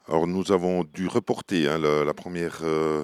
Alors nous avons dû reporter, hein, la première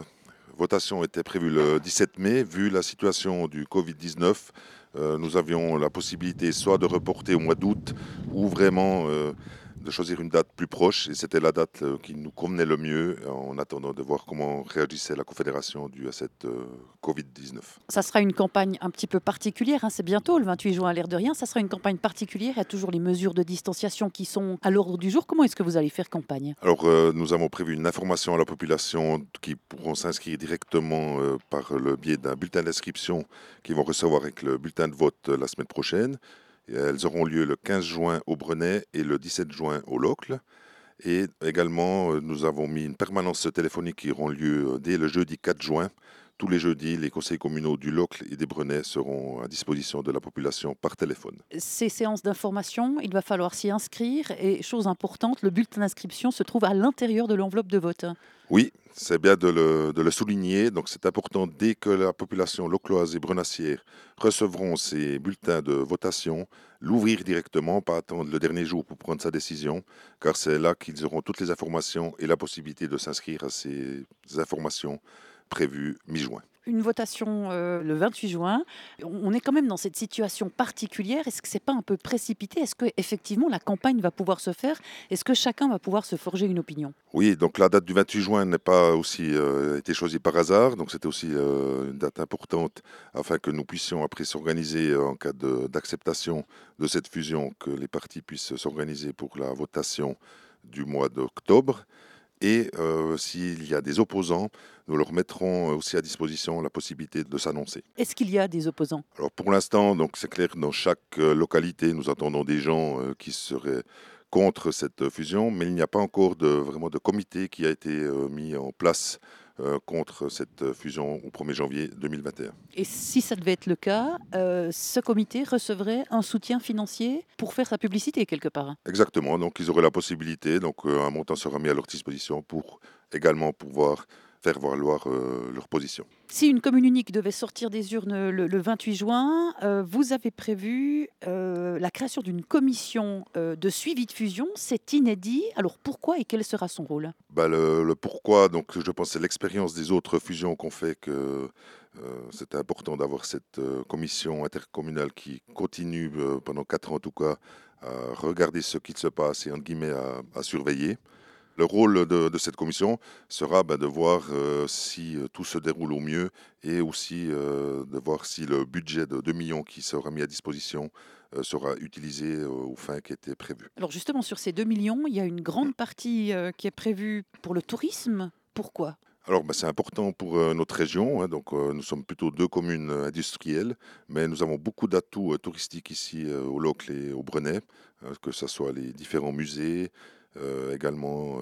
votation était prévue le 17 mai. Vu la situation du Covid-19, nous avions la possibilité soit de reporter au mois d'août ou vraiment de choisir une date plus proche. Et c'était la date qui nous convenait le mieux en attendant de voir comment réagissait la Confédération due à cette Covid-19. Ça sera une campagne un petit peu particulière, hein, c'est bientôt le 28 juin, à l'air de rien. Ça sera une campagne particulière. Il y a toujours les mesures de distanciation qui sont à l'ordre du jour. Comment est-ce que vous allez faire campagne? Alors, nous avons prévu une information à la population qui pourront s'inscrire directement par le biais d'un bulletin d'inscription qu'ils vont recevoir avec le bulletin de vote la semaine prochaine. Et elles auront lieu le 15 juin au Brenay et le 17 juin au Locle. Et également, nous avons mis une permanence téléphonique qui auront lieu dès le jeudi 4 juin. Tous les jeudis, les conseils communaux du Locle et des Brenay seront à disposition de la population par téléphone. Ces séances d'information, il va falloir s'y inscrire et chose importante, le bulletin d'inscription se trouve à l'intérieur de l'enveloppe de vote. Oui, c'est bien de le souligner. Donc, c'est important dès que la population localoise et brenassière recevront ces bulletins de votation, l'ouvrir directement, pas attendre le dernier jour pour prendre sa décision, car c'est là qu'ils auront toutes les informations et la possibilité de s'inscrire à ces informations prévues mi-juin. Une votation le 28 juin. On est quand même dans cette situation particulière. Est-ce que c'est pas un peu précipité? Est-ce que effectivement la campagne va pouvoir se faire? Est-ce que chacun va pouvoir se forger une opinion? Oui, donc la date du 28 juin n'est pas aussi été choisie par hasard, donc c'était aussi une date importante afin que nous puissions après s'organiser en cas d'acceptation de cette fusion, que les partis puissent s'organiser pour la votation du mois d'octobre. Et s'il y a des opposants, nous leur mettrons aussi à disposition la possibilité de s'annoncer. Est-ce qu'il y a des opposants? Alors pour l'instant, donc c'est clair, dans chaque localité, nous attendons des gens qui seraient contre cette fusion, mais il n'y a pas encore vraiment de comité qui a été mis en place contre cette fusion au 1er janvier 2021. Et si ça devait être le cas, ce comité recevrait un soutien financier pour faire sa publicité quelque part? Exactement, donc ils auraient la possibilité, donc un montant sera mis à leur disposition pour également pouvoir faire valoir leur position. Si une commune unique devait sortir des urnes le 28 juin, vous avez prévu, la création d'une commission, de suivi de fusion. C'est inédit. Alors pourquoi et quel sera son rôle? Bah, le pourquoi, donc je pense que c'est l'expérience des autres fusions qu'on fait que c'était important d'avoir cette commission intercommunale qui continue pendant 4 ans en tout cas à regarder ce qu'il se passe et entre guillemets à surveiller. Le rôle de cette commission sera de voir si tout se déroule au mieux et aussi de voir si le budget de 2 millions qui sera mis à disposition sera utilisé aux fins qui étaient prévues. Alors justement sur ces 2 millions, il y a une grande partie, qui est prévue pour le tourisme. Pourquoi? Alors, c'est important pour notre région, hein, donc nous sommes plutôt 2 communes industrielles, mais nous avons beaucoup d'atouts touristiques ici au Locle et au Brenay, que ce soit les différents musées, également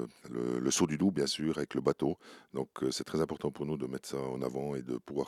le Saut du Doubs, bien sûr, avec le bateau. Donc, c'est très important pour nous de mettre ça en avant et de pouvoir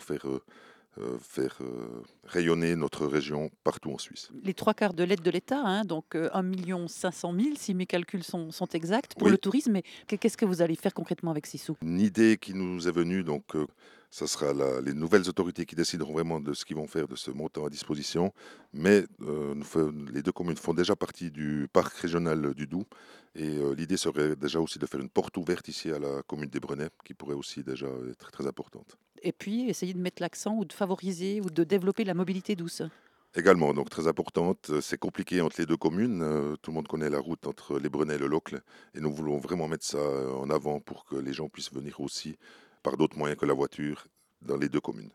faire rayonner notre région partout en Suisse. Les 3/4 de l'aide de l'État, hein, donc 1 500 000 si mes calculs sont exacts pour le Oui. tourisme, mais qu'est-ce que vous allez faire concrètement avec ces sous? Une idée qui nous est venue, donc ça sera les nouvelles autorités qui décideront vraiment de ce qu'ils vont faire de ce montant à disposition. Mais les 2 communes font déjà partie du parc régional du Doubs. Et l'idée serait déjà aussi de faire une porte ouverte ici à la commune des Brenets, qui pourrait aussi déjà être très importante. Et puis essayer de mettre l'accent ou de favoriser ou de développer la mobilité douce. Également, donc très importante, c'est compliqué entre les 2 communes, tout le monde connaît la route entre les Brenets et le Locle et nous voulons vraiment mettre ça en avant pour que les gens puissent venir aussi par d'autres moyens que la voiture dans les 2 communes.